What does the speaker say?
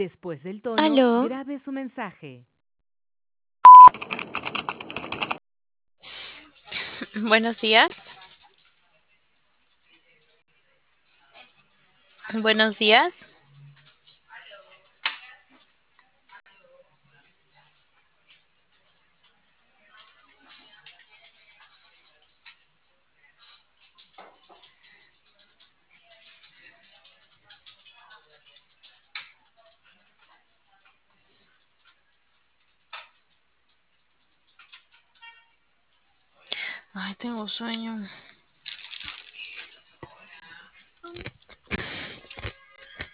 Después del tono, Aló, grabe su mensaje. buenos días. Buenos días. Ay, tengo sueño.